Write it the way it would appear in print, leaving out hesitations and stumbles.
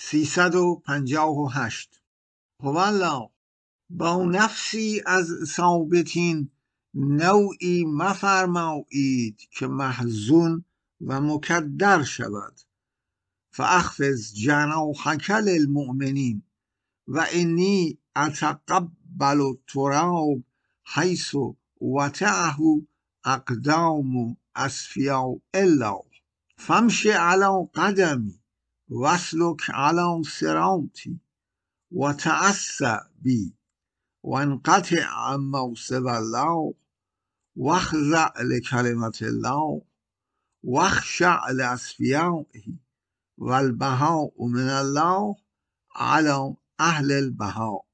358 هوالله با نفسی از ثابتین نوعی مفرمایید که محزون و مکدر شود. فاخفض جناحک للمؤمنین و انی اتقبل التراب حیث وطئه اقدام اصفیاء الله فامش علی قدمی واسلک علی صراطی وتأسى بی وانقطع عما سوى الله واخضع لکلمة الله واخشع لاصفیائه والبهاء من الله على اهل البهاء.